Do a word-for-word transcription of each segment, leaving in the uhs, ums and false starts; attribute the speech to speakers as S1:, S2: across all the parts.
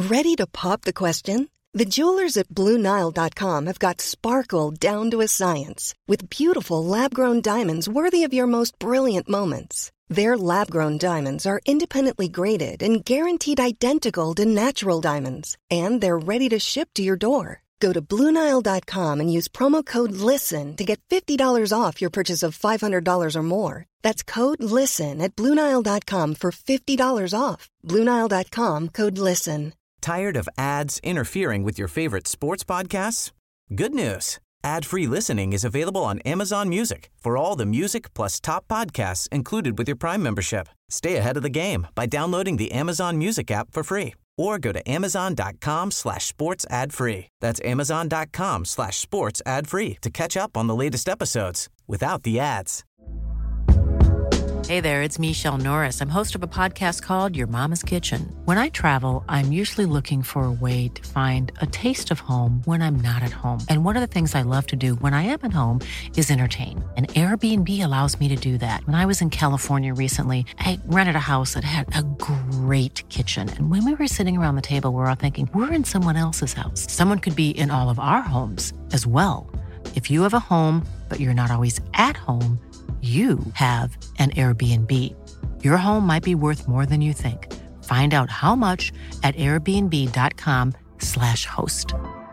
S1: Ready to pop the question? The jewelers at Blue Nile dot com have got sparkle down to a science with beautiful lab-grown diamonds worthy of your most brilliant moments. Their lab-grown diamonds are independently graded and guaranteed identical to natural diamonds, and they're ready to ship to your door. Go to Blue Nile dot com and use promo code LISTEN to get fifty dollars off your purchase of five hundred dollars or more. That's code LISTEN at Blue Nile dot com for fifty dollars off. Blue Nile dot com, code LISTEN.
S2: Tired of ads interfering with your favorite sports podcasts? Good news. Ad-free listening is available on Amazon Music for all the music plus top podcasts included with your Prime membership. Stay ahead of the game by downloading the Amazon Music app for free or go to amazon.com slash sports ad free. That's amazon.com slash sports ad free to catch up on the latest episodes without the ads.
S3: Hey there, it's Michelle Norris. I'm host of a podcast called Your Mama's Kitchen. When I travel, I'm usually looking for a way to find a taste of home when I'm not at home. And one of the things I love to do when I am at home is entertain. And Airbnb allows me to do that. When I was in California recently, I rented a house that had a great kitchen. And when we were sitting around the table, we were all thinking, we're in someone else's house. Someone could be in all of our homes as well. If you have a home, but you're not always at home, you have an Airbnb. Your home might be worth more than you think. Find out how much at airbnb.com slash host.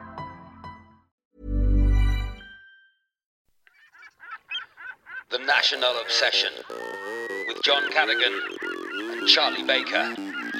S4: The National Obsession with John Cadogan and Charlie Baker.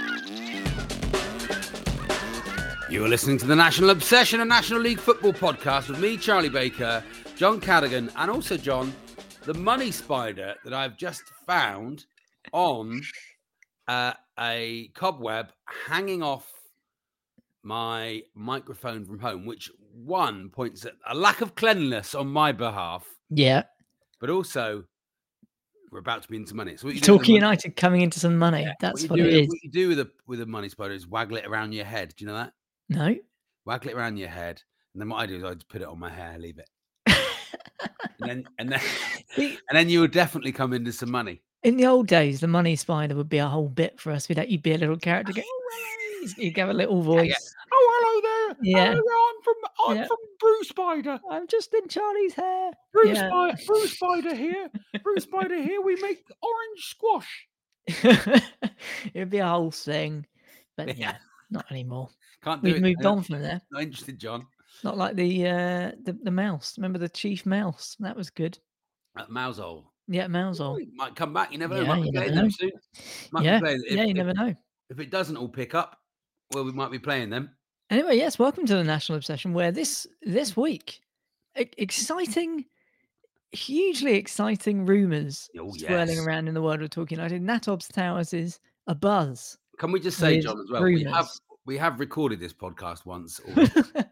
S5: You are listening to the National Obsession, a National League football podcast with me, Charlie Baker, John Cadogan, and also John, the money spider that I've just found on uh, a cobweb hanging off my microphone from home, which one points at a lack of cleanliness on my behalf.
S6: Yeah.
S5: But also, we're about to be into money. So what you do
S6: Torquay
S5: money,
S6: United coming into some money. Yeah, That's what,
S5: what
S6: it
S5: do,
S6: is.
S5: What you do with a, with a money spider is waggle it around your head. Do you know that?
S6: No.
S5: Waggle it around your head. And then what I do is I just put it on my hair, leave it. And then, and then, and then you would definitely come into some money.
S6: In the old days, the money spider would be a whole bit for us. We'd you'd be a little character. Go, oh, you'd have a little voice.
S5: Yeah, yeah. Oh, hello there.
S6: Yeah,
S5: hello there. I'm from I'm
S6: yeah.
S5: from Bruce Spider.
S6: I'm just in Charlie's hair.
S5: Bruce,
S6: yeah.
S5: Spider, Bruce Spider here. Bruce Spider here. We make orange squash.
S6: It'd be a whole thing, but yeah,
S5: Yeah.
S6: not anymore.
S5: Can't do
S6: We've
S5: it.
S6: moved
S5: No,
S6: on from there.
S5: Not interested, John.
S6: Not like the uh, the the mouse. Remember the chief mouse? That was good.
S5: At Mousehole.
S6: Yeah, Mousehole.
S5: It might come back. You never know.
S6: Yeah,
S5: Might be
S6: you never
S5: playing them
S6: know.
S5: soon. Might
S6: Yeah,
S5: be playing. If,
S6: yeah, you
S5: if,
S6: never know.
S5: If it doesn't all pick up, well, we might be playing them.
S6: Anyway, yes, welcome to the National Obsession, where this this week, e- exciting, hugely exciting rumours
S5: Oh,
S6: swirling
S5: yes.
S6: around in the world of Talking United. Natobs Towers is a buzz.
S5: Can we just say,
S6: with
S5: John, as well? We have
S6: rumours.
S5: we have recorded this podcast once already.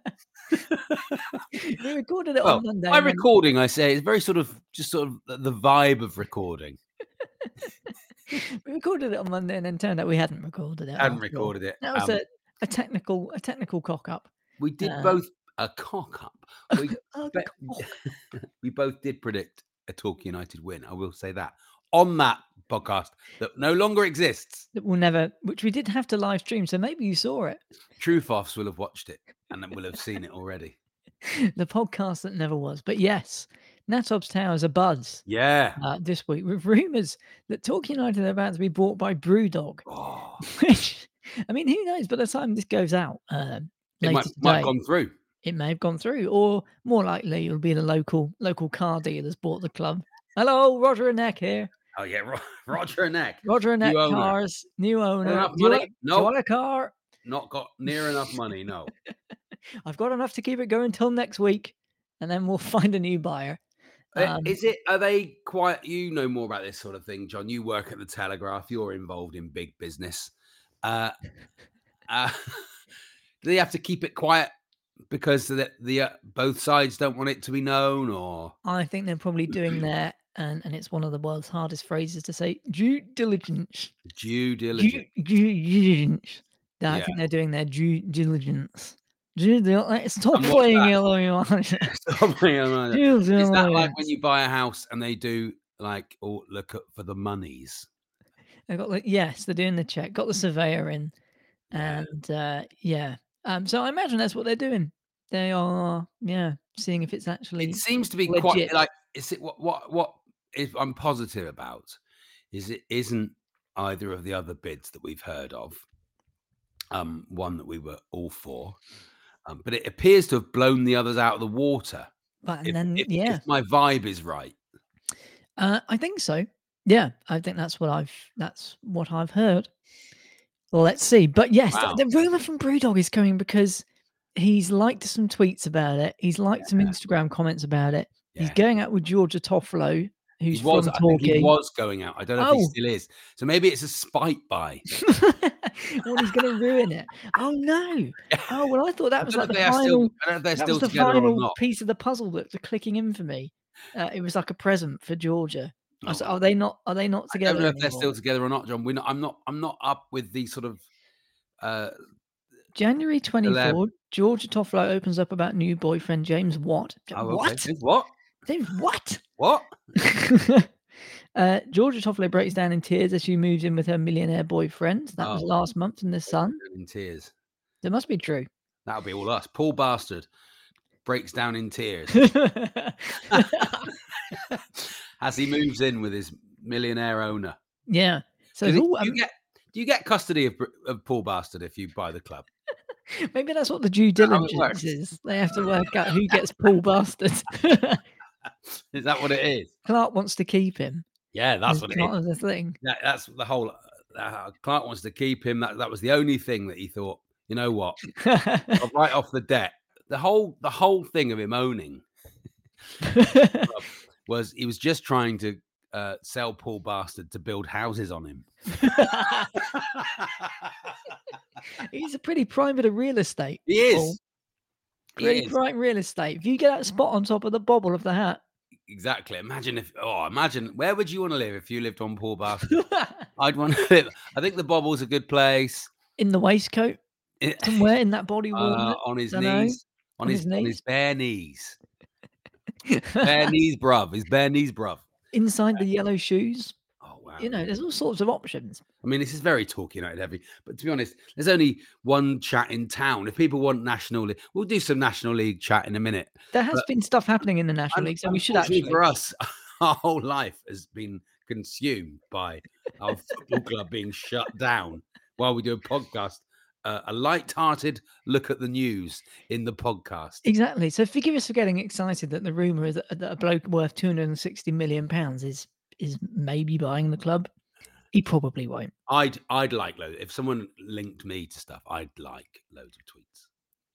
S6: We recorded it
S5: Well,
S6: on Monday.
S5: by
S6: and then-
S5: recording, I say it's very sort of just sort of the- the vibe of recording.
S6: we recorded it on Monday, and then turned out we hadn't recorded it.
S5: Hadn't
S6: after all.
S5: recorded it.
S6: That was
S5: Um,
S6: a, a technical a technical cock up.
S5: We did
S6: uh,
S5: both a cock up. We,
S6: A
S5: be-
S6: cock.
S5: we both did predict a Talk United win. I will say that on that podcast that no longer exists.
S6: That will never, which we did have to live stream, so maybe you saw it.
S5: Truthofs will have watched it and then will have seen it already.
S6: The podcast that never was. But yes, Natobs Towers a buzz
S5: Yeah.
S6: uh, this week with rumours that Talk United are about to be bought by Brewdog.
S5: Oh,
S6: Which, I mean, who knows? By the time this goes out uh,
S5: it
S6: later
S5: might,
S6: today,
S5: might have gone through.
S6: it may have gone through, or more likely, it'll be the local local car dealer that's bought the club. Hello, Roger and Neck here.
S5: Oh yeah, Ro- Roger and Neck.
S6: Roger and Neck
S5: New owner.
S6: Cars, new owner.
S5: enough
S6: Do you,
S5: money?
S6: want, do
S5: No.
S6: you want a car?
S5: Not got near enough money. No.
S6: I've got enough to keep it going till next week, and then we'll find a new buyer.
S5: Uh,
S6: Um,
S5: Is it? Are they quite? You know more about this sort of thing, John. You work at the Telegraph. You're involved in big business. Uh, uh, do they have to keep it quiet because the, the uh, both sides don't want it to be known, or
S6: I think they're probably doing their, and, and it's one of the world's hardest phrases to say, due diligence.
S5: due
S6: Due,
S5: diligence?
S6: due diligence. I
S5: Yeah.
S6: think they're doing their due diligence. Due dil- Stop
S5: And what's
S6: playing
S5: that?
S6: yellow. You want.
S5: Something like that.
S6: Due
S5: Is that like
S6: diligence.
S5: when you buy a house and they do like, oh, look at, for the monies?
S6: They got like, yes, they're doing the check. Got the surveyor in. And uh, yeah, um, so I imagine that's what they're doing. They are, yeah, seeing if it's actually.
S5: It seems to be
S6: legit.
S5: quite like. Is it what what what is I'm positive about? Is it isn't either of the other bids that we've heard of. Um, one that we were all for, um, but it appears to have blown the others out of the water.
S6: But and
S5: If,
S6: then
S5: if,
S6: yeah,
S5: if my vibe is right.
S6: uh, I think so. Yeah, I think that's what I've that's what I've heard. Well, let's see. But yes,
S5: Wow.
S6: the, the rumor from Brewdog is coming because he's liked some tweets about it. He's liked some Instagram comments about it. He's
S5: Yeah.
S6: going out with Georgia Toffolo, who's
S5: He was,
S6: from
S5: I think he
S6: Torquay.
S5: was going out. I don't know if he
S6: Oh.
S5: still is. So maybe it's a spite buy.
S6: Well, he's going to ruin it. Oh no! Oh well, I thought that
S5: I
S6: was
S5: don't
S6: like
S5: know
S6: the
S5: if they are
S6: final.
S5: still- I don't know if they're
S6: that
S5: still
S6: was the
S5: together or
S6: final
S5: not.
S6: piece of the puzzle that the clicking in for me. Uh, it was like a present for Georgia. I
S5: Oh,
S6: said, are they not? Are they not
S5: I
S6: together?
S5: don't know if they're
S6: anymore?
S5: still together or not, John. We're not, I'm not. I'm not up with the sort of. Uh,
S6: January twenty-fourth, Georgia Toffolo opens up about new boyfriend James Watt.
S5: oh, okay.
S6: What?
S5: James what?
S6: James what?
S5: What?
S6: uh, Georgia Toffolo breaks down in tears as she moves in with her millionaire boyfriend. That was
S5: Oh.
S6: last month in The Sun.
S5: In tears.
S6: It must be true.
S5: That'll be all us. Paul Bastard breaks down in tears as he moves in with his millionaire owner.
S6: Yeah. So
S5: Do
S6: it's
S5: you,
S6: all,
S5: do you
S6: um,
S5: get do you get custody of, of Paul Bastard if you buy the club?
S6: maybe that's what the due
S5: that how it
S6: diligence
S5: works?
S6: is. They have to work out who gets Paul Bastard.
S5: Is that what it is?
S6: Clark wants to keep him.
S5: Yeah, that's
S6: It's
S5: what it
S6: part
S5: is.
S6: of the thing.
S5: That, that's the whole. Uh, Clark wants to keep him. That that was the only thing that he thought. You know what? I'll write off the debt. The whole the whole thing of him owning was he was just trying to uh, sell Paul Bastard to build houses on him.
S6: He's a pretty prime bit of real estate.
S5: He is.
S6: Paul.
S5: He
S6: Pretty
S5: is.
S6: prime real estate. If you get that spot on top of the bobble of the hat.
S5: Exactly. Imagine if. Oh, imagine where would you want to live if you lived on Paul Bastard? I'd want to live. I think the bobble's a good place.
S6: In the waistcoat,
S5: It-
S6: somewhere in that body warmer.
S5: uh, on his
S6: dunno.
S5: knees. On,
S6: On
S5: his,
S6: his
S5: on
S6: knees?
S5: his bare knees. Bare knees, bruv. His bare knees, bruv.
S6: Inside the yellow shoes.
S5: Oh wow.
S6: You know, there's all sorts of options.
S5: I mean, this is very Talk United heavy, but to be honest, there's only one chat in town. If people want National League, we'll do some National League chat in a minute.
S6: There has
S5: But-
S6: been stuff happening in the National
S5: Un-
S6: League, so we should
S5: unfortunately
S6: actually.
S5: for us, our whole life has been consumed by our football club being shut down while we do a podcast. Uh, a light-hearted look at the news in the podcast.
S6: Exactly. So forgive us for getting excited that the rumor is that, that a bloke worth two hundred sixty million pounds is is maybe buying the club. He probably won't.
S5: I'd I'd like loads. If someone linked me to stuff, I'd like loads of tweets.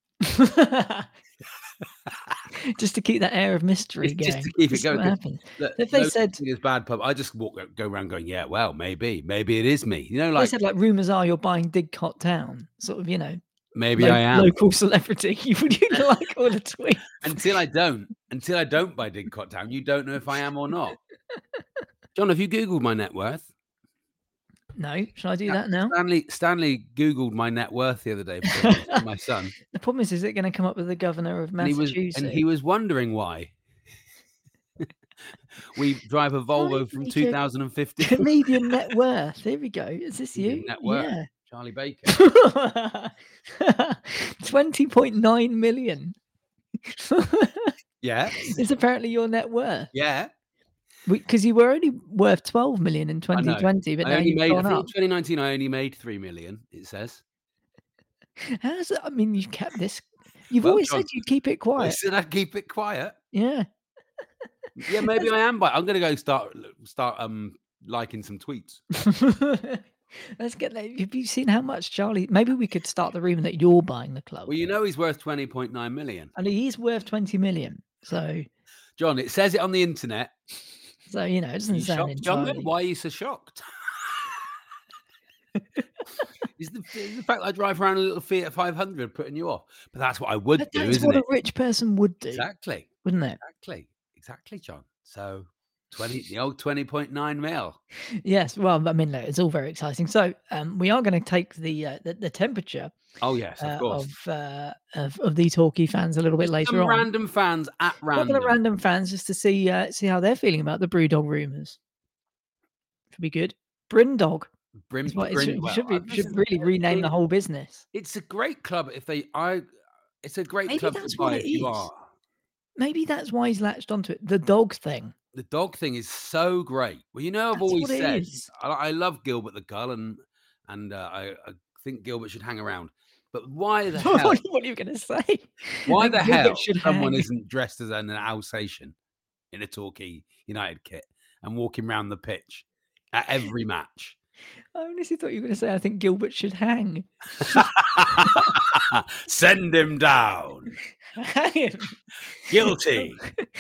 S6: Just to keep that air of mystery
S5: Just- just
S6: going.
S5: to keep it
S6: Just see
S5: going,
S6: what
S5: 'cause
S6: happens.
S5: Look,
S6: If they
S5: loads of
S6: said-
S5: thing is bad pub, I just walk go around going, yeah, well, maybe, maybe it is me. You know,
S6: They
S5: like
S6: said like rumors are you're buying Didcot Town, sort of, you know,
S5: maybe
S6: lo-
S5: I am.
S6: local celebrity. You would you like all the tweets?
S5: Until I don't, until I don't buy Didcot Town, you don't know if I am or not. John, have you Googled my net worth?
S6: No, should I do that now?
S5: Stanley Stanley Googled my net worth the other day for my- my son.
S6: The problem is, is it going to come up with the governor of
S5: And he was
S6: Massachusetts?
S5: and he was wondering why. We drive a Volvo
S6: Why
S5: from
S6: did
S5: two
S6: you-
S5: thousand fifteen.
S6: Canadian net worth. Here we go. Is this
S5: Canadian
S6: you?
S5: net worth.
S6: Yeah.
S5: Charlie Baker.
S6: twenty point nine million.
S5: Yeah.
S6: It's apparently your net worth.
S5: Yeah.
S6: Because you were only worth twelve million in
S5: I know.
S6: twenty twenty, but
S5: I
S6: now
S5: only
S6: you've
S5: made
S6: gone
S5: I think
S6: up.
S5: in twenty nineteen I only made three million, it says.
S6: How's it? I mean, you've kept this. You've
S5: Well,
S6: always
S5: John,
S6: said you'd keep it
S5: I
S6: quiet.
S5: said I'd keep it quiet.
S6: Yeah.
S5: Yeah, maybe I am, but I'm gonna go start start um liking some tweets.
S6: Let's get that. Have you seen how much Charlie? Maybe we could start the rumor that you're buying the club.
S5: Well, you know he's worth twenty point nine million.
S6: And he's worth twenty million. So,
S5: John, it says it on the internet.
S6: so you know, it doesn't
S5: You
S6: sound
S5: shocked, John?
S6: entirely.
S5: Why are you so shocked? is, the, is the fact that I drive around a little Fiat five hundred putting you off? But that's what I would
S6: But
S5: do,
S6: that's
S5: isn't
S6: what
S5: it?
S6: a rich person would do,
S5: Exactly,
S6: wouldn't it?
S5: exactly, exactly, John. So twenty, the old twenty point nine mil.
S6: Yes. Well, I mean, look, it's all very exciting. So, um, we are going to take the, uh, the the temperature
S5: Oh yes, of
S6: uh,
S5: course.
S6: of, uh, of of these Torquay fans a little bit later
S5: Some
S6: on.
S5: random fans at
S6: A couple
S5: random.
S6: of random fans just to see uh, see how they're feeling about the Brewdog rumors. Should be good. Brindog.
S5: Brim,
S6: It's what- it
S5: Brim-
S6: should,
S5: well,
S6: should, be,
S5: I- this
S6: should
S5: is-
S6: really rename the whole business.
S5: It's a great club. If they, I, it's a great
S6: Maybe
S5: club
S6: that's
S5: to buy
S6: what
S5: if
S6: it
S5: you
S6: is.
S5: are.
S6: Maybe that's why he's latched onto it. The dog thing.
S5: The dog thing is so great. Well, you know, I've
S6: That's
S5: always
S6: what it
S5: said
S6: is.
S5: I, I love Gilbert the Gull, and and uh, I, I think Gilbert should hang around. But why the hell?
S6: what, what are you going to say?
S5: Why
S6: I
S5: the
S6: think Gilbert
S5: hell
S6: should
S5: someone
S6: hang.
S5: isn't dressed as an Alsatian in a Torquay United kit and walking around the pitch at every match?
S6: I honestly thought you were going to say, I think Gilbert should hang.
S5: Send him down.
S6: Hang him.
S5: Guilty.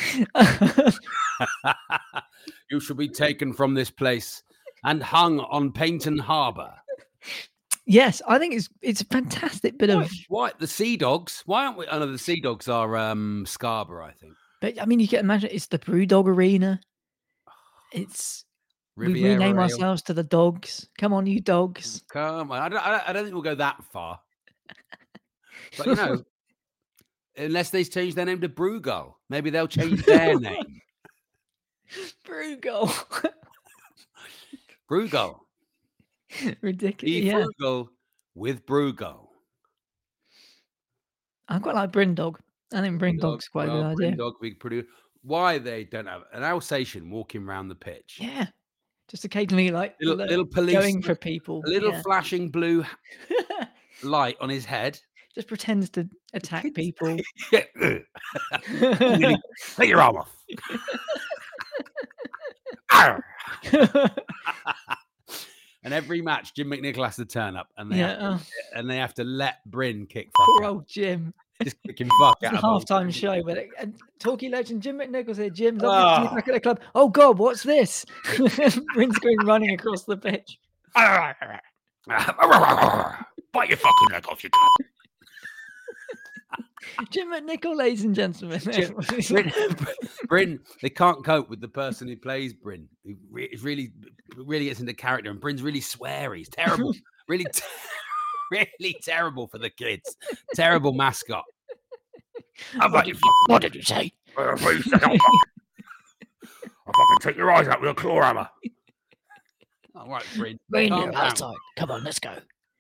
S5: You shall be taken from this place and hung on Paynton Harbour.
S6: Yes, I think it's it's a fantastic bit
S5: Why,
S6: of.
S5: why the Sea Dogs? Why aren't we? I know the Sea Dogs are um, Scarborough, I think.
S6: But I mean, you can imagine it's the Brewdog Arena. It's we
S5: Riviera
S6: rename
S5: Ale.
S6: ourselves to the Dogs. Come on, you dogs.
S5: Come on, I don't, I don't- I don't think we'll go that far. But you know, unless they change their name to Brewgull, maybe they'll change their name.
S6: Brewgol.
S5: Brewgull.
S6: Ridiculous.
S5: Be
S6: Yeah,
S5: frugal with Brewgull.
S6: I quite like Brindog. I think Brindog's quite a
S5: well,
S6: good idea.
S5: Brindog, we produce. Why they don't have an Alsatian walking around the pitch?
S6: Yeah, just occasionally like
S5: Little,
S6: lo-
S5: little police,
S6: going for people.
S5: a little
S6: yeah.
S5: flashing blue light on his head.
S6: Just pretends to attack people.
S5: Take your arm off. Arr! And every match, Jim McNichol has to turn up, and they
S6: Yeah,
S5: have
S6: oh,
S5: to, and they have to let Bryn kick
S6: poor
S5: fuck out.
S6: old Jim.
S5: Just kicking fuck
S6: It's
S5: out.
S6: a
S5: of all-
S6: halftime show, but it, and Torquay legend Jim McNichols here. Jim, lovely to see you
S5: Ah.
S6: back at the club. Oh God, what's this? Bryn's going running across the pitch.
S5: Bite your fucking leg off, you cunt.
S6: Jim McNichol, ladies and gentlemen.
S5: Jim- Bryn, Bryn, they can't cope with the person who plays Bryn. He re- it's really, really gets into character, and Bryn's really sweary. He's terrible, really, te- really terrible for the kids. Terrible mascot. How about you?
S6: What did you say?
S5: I'll fucking take your eyes out with a claw hammer. All right, Bryn.
S6: Bryn,
S5: calm
S6: you're
S5: down.
S6: outside. Come on, let's go.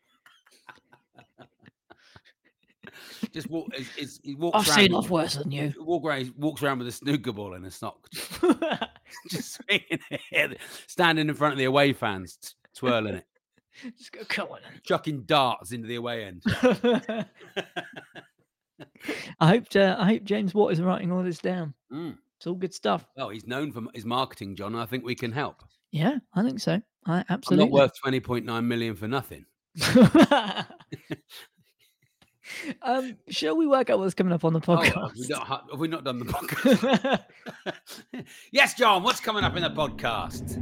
S5: Just walk. Is, is, he walks
S6: I've
S5: around.
S6: seen off worse than you.
S5: Walk around. He walks around with a snooker ball in a sock, just swinging it, standing in front of the away fans, t- twirling it,
S6: Just go, come on.
S5: chucking darts into the away end.
S6: I hope uh, I hope James Watt is writing all this down.
S5: Mm.
S6: It's all good stuff.
S5: Well, he's known for his marketing, John. I think we can help.
S6: Yeah, I think so. I
S5: I'm
S6: absolutely.
S5: not worth twenty point nine million for nothing.
S6: um, shall we work out what's coming up on the
S5: Oh,
S6: podcast?
S5: have, we not, have we not done the podcast? Yes, John. What's coming up in the podcast?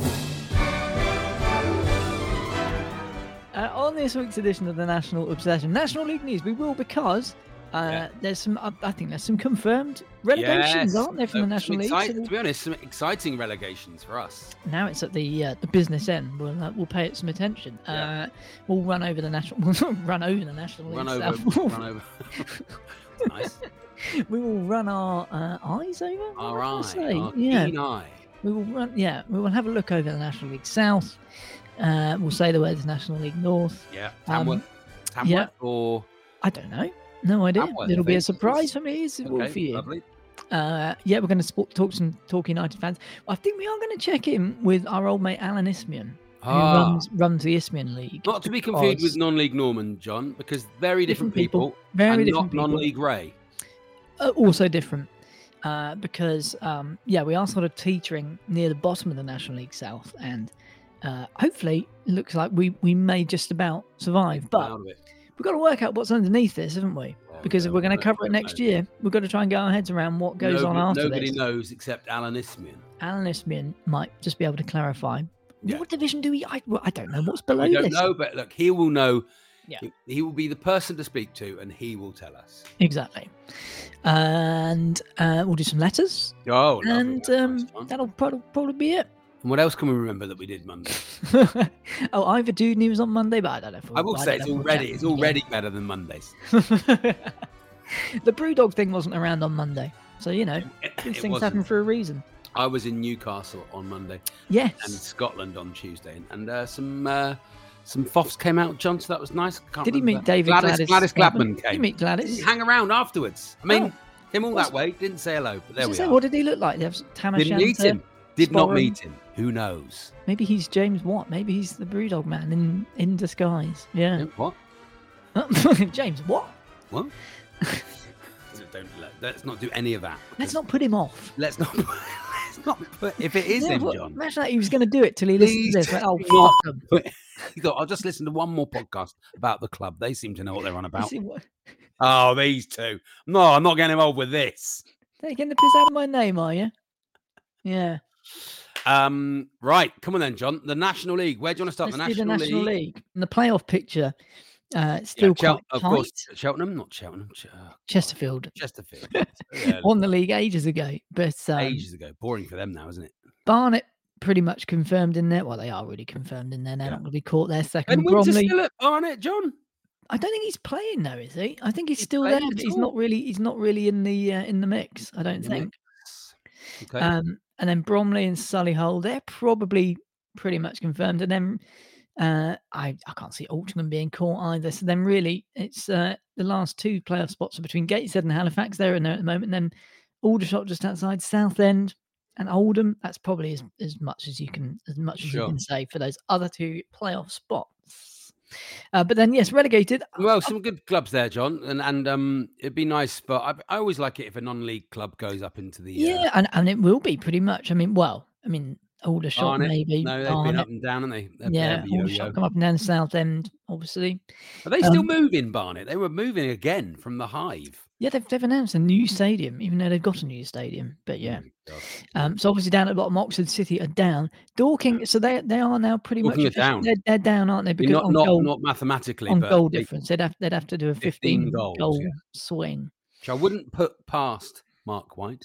S6: Uh, on this week's edition of the National Obsession, National League news, we will because uh,
S5: Yeah.
S6: there's some. Uh, I think there's some confirmed relegations,
S5: Yes.
S6: aren't there, from
S5: Uh,
S6: the
S5: some
S6: National League?
S5: excite-
S6: So we'll-
S5: to be honest, some exciting relegations for us.
S6: now it's at the uh, the business end. We'll uh, we'll pay it some attention.
S5: Yeah.
S6: Uh, we'll run over the national. We'll not run over the National League.
S5: Run
S6: stuff.
S5: over. Run over. Nice.
S6: We will run our uh, eyes over. what
S5: All
S6: did I
S5: right.
S6: say?
S5: Our
S6: Yeah.
S5: keen eye.
S6: We will run. Yeah, we will have a look over the National League South. Uh, we'll say the words National League North.
S5: Yeah.
S6: Um,
S5: Tamworth. Tamworth
S6: yeah.
S5: or
S6: I don't know. No idea.
S5: Tamworth, I
S6: It'll be a
S5: think.
S6: surprise for me. As it will
S5: okay,
S6: for you.
S5: lovely.
S6: Uh, yeah, we're going to talk some Talk United fans. I think we are going to check in with our old mate Alan Ismian, who
S5: Ah,
S6: runs runs the Ismian League.
S5: not to be confused
S6: because-
S5: with non-league Norman, John, because very different,
S6: Different people,
S5: people,
S6: very
S5: and
S6: different
S5: not
S6: people.
S5: non-league Ray.
S6: Uh, also different uh, because um, yeah, we are sort of teetering near the bottom of the National League South, and uh, hopefully it looks like we we may just about survive. But
S5: Out of it.
S6: we've got to work out what's underneath this, haven't we?
S5: Well,
S6: Because if
S5: no,
S6: we're going to
S5: no,
S6: cover it
S5: no,
S6: next
S5: no.
S6: year, we've got to try and get our heads around what goes on
S5: Nobody-
S6: after
S5: Nobody
S6: this.
S5: knows except Alan Ismian.
S6: Alan Ismian might just be able to clarify.
S5: Yeah.
S6: What division do we? I, well, I don't know. What's below
S5: We don't
S6: this?
S5: know, but look, he will know.
S6: Yeah.
S5: He, he will be the person to speak to, and he will tell us.
S6: Exactly. And uh, we'll do some letters,
S5: Oh, lovely.
S6: and
S5: That's
S6: um,
S5: nice, John.
S6: that'll probably, probably be it.
S5: And what else can we remember that we did Monday?
S6: oh, Ivor Dude news on Monday, but I don't know. If
S5: I will
S6: don't
S5: say it's
S6: know if we'll
S5: already
S6: chat
S5: it's
S6: again.
S5: already better than Mondays.
S6: the Brewdog thing wasn't around on Monday, so you know
S5: It,
S6: these
S5: it
S6: things
S5: wasn't.
S6: happen for a reason.
S5: I was in Newcastle on Monday.
S6: Yes.
S5: And Scotland on Tuesday. And, and uh, some uh, some F O Fs came out, John, so that was nice. Can't
S6: Did you
S5: remember.
S6: meet David
S5: Gladys?
S6: Gladys,
S5: Gladys Gladman
S6: Gladman?
S5: came.
S6: Did you meet Gladys?
S5: Didn't hang around afterwards. I mean,
S6: Oh.
S5: came all
S6: What's-
S5: that way, didn't say hello, but there we
S6: Say,
S5: are.
S6: what did he look like? There was Tam
S5: Didn't meet
S6: O'Shanter,
S5: him. Did not
S6: Sporran.
S5: meet him. Who knows?
S6: Maybe he's James Watt. Maybe he's the Brewdog man in, in disguise. Yeah.
S5: Yeah, what?
S6: James Watt?
S5: What? Don't let, let's not do any of that.
S6: Let's not put him off.
S5: Let's not. Let's not put. If it is
S6: Yeah,
S5: him,
S6: what-
S5: John.
S6: Imagine that he was going to do it till he listened
S5: Please
S6: to this. Like, oh,
S5: do not
S6: fuck 'em.
S5: put- He thought, I'll just listen to one more podcast about the club. They seem to know what they're on
S6: You
S5: about.
S6: see what-
S5: Oh, these two. No, I'm not getting involved with this.
S6: Taking the piss out of my name, are you? Yeah.
S5: Um, right, come on then, John. The National League. Where do you want to start?
S6: Let's
S5: the
S6: do
S5: National,
S6: the National
S5: League.
S6: League. And the playoff picture, uh, it's
S5: Yeah,
S6: still
S5: Chel-
S6: quite
S5: of
S6: tight.
S5: course, Cheltenham, not Cheltenham. Ch- oh,
S6: Chesterfield
S5: Chesterfield. Yeah,
S6: won the league ages ago, but um,
S5: ages ago. Boring for them now, isn't it?
S6: Barnet pretty much confirmed in there. Well, they are really confirmed in there. They're
S5: Yeah.
S6: not going to be caught there
S5: And
S6: second.
S5: Winter's
S6: Bromley.
S5: still at Barnet, John.
S6: I don't think he's playing though, is he? I think he's
S5: He's
S6: still
S5: playing
S6: there,
S5: at
S6: but he's
S5: all.
S6: not really. He's not really in the uh, in the mix. I don't
S5: In the
S6: think.
S5: Okay.
S6: Um, and then Bromley and Solihull, they're probably pretty much confirmed. And then uh, I I can't see Altrincham being caught either. So then really, it's uh, the last two playoff spots are between Gateshead and Halifax. They're in there at the moment. And then Aldershot just outside Southend and Oldham. That's probably as, as much as you can as much as you
S5: Sure.
S6: can say for those other two playoff spots. Uh, but then yes, relegated.
S5: Well, some good clubs there, John, and and um, it'd be nice. But I, I always like it if a non-league club goes up into the.
S6: Yeah,
S5: Uh,
S6: and, and it will be pretty much. I mean, well, I mean, Aldershot
S5: Barnet.
S6: maybe.
S5: No, they've been
S6: Barnet,
S5: up and down, haven't they? They're-
S6: yeah,
S5: they're the yo-yo.
S6: Aldershot come up and down South End, obviously.
S5: Are they still
S6: um,
S5: moving, Barnet? They were moving again from the Hive.
S6: Yeah, they've, they've announced a new stadium, even though they've got a new stadium. But yeah,
S5: Oh, God.
S6: um, so obviously down at the bottom, Oxford City are down. Dorking, so they they are now pretty
S5: Dorking
S6: much
S5: are down.
S6: They're, they're down, aren't they?
S5: I mean,
S6: Because
S5: not
S6: on
S5: not
S6: goal,
S5: not mathematically,
S6: on
S5: but
S6: goal
S5: they-
S6: difference, they'd have they'd have to do a
S5: fifteen
S6: fifteen,
S5: goals,
S6: goal
S5: yeah.
S6: swing.
S5: which I wouldn't put past Mark White.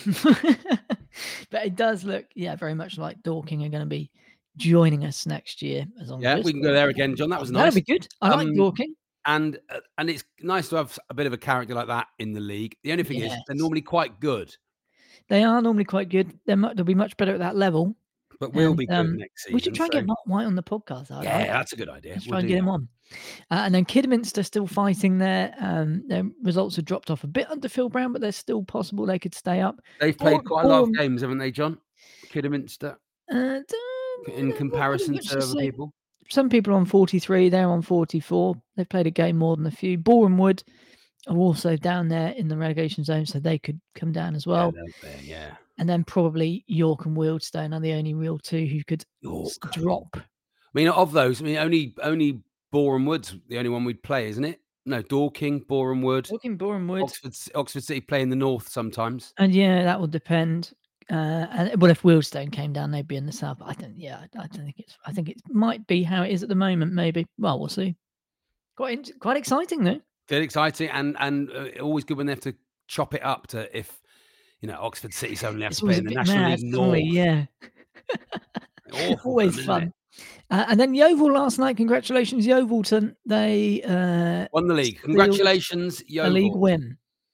S6: But it does look, yeah, very much like Dorking are going to be joining us next year. As long
S5: Yeah,
S6: as
S5: we can go there again, John. That was nice.
S6: That'd be good. I like
S5: Um,
S6: Dorking.
S5: And uh, and it's nice to have a bit of a character like that in the league. The only thing is,
S6: Yes.
S5: they're normally quite good,
S6: They are normally quite good. They're mu- they'll be much better at that level.
S5: but will
S6: And,
S5: be good
S6: um,
S5: next season.
S6: We should try and
S5: so-
S6: get Mark White on the podcast. I-
S5: Yeah,
S6: I-
S5: that's a good idea.
S6: Let's
S5: We'll
S6: try and
S5: do
S6: get him
S5: that.
S6: on. Uh, and then Kidderminster still fighting there. Um, their results have dropped off a bit under Phil Brown, but they're still possible they could stay up.
S5: They've played
S6: Boreham-
S5: quite a lot of
S6: Boreham-
S5: games, haven't they, John? Kidderminster,
S6: Uh, d-
S5: in
S6: not
S5: comparison
S6: much
S5: to other
S6: say.
S5: people.
S6: Some people are on forty-three, they're on forty-four. They've played a game more than a few. Boreham Wood are also down there in the relegation zone, so they could come down as well.
S5: yeah, they're there, yeah.
S6: And then probably York and Wealdstone are the only real two who could s-
S5: York.
S6: drop.
S5: I mean, of those, I mean, only only Boreham Wood's the only one we'd play, isn't it? No, Dorking, Boreham Wood,
S6: Talking Boreham Wood,
S5: Oxford, Oxford City play in the north sometimes.
S6: and yeah, that will depend. Uh, and well, if Wealdstone came down, they'd be in the south. But I don't. Yeah, I don't think it's. I think it might be how it is at the moment. Maybe. Well, we'll see. Quite, in- quite exciting though.
S5: Good, exciting, and and uh, always good when they have to chop it up to if you know Oxford City suddenly have
S6: It's
S5: to play
S6: always
S5: in
S6: a
S5: the
S6: bit
S5: National
S6: mad,
S5: League
S6: suddenly,
S5: North.
S6: yeah.
S5: Awful for
S6: Always
S5: them, isn't
S6: fun.
S5: it?
S6: Uh, and then Yeovil last night. Congratulations, Yeovilton. They uh,
S5: Won the league.
S6: sealed
S5: Congratulations,
S6: a
S5: Yeovil.
S6: league win.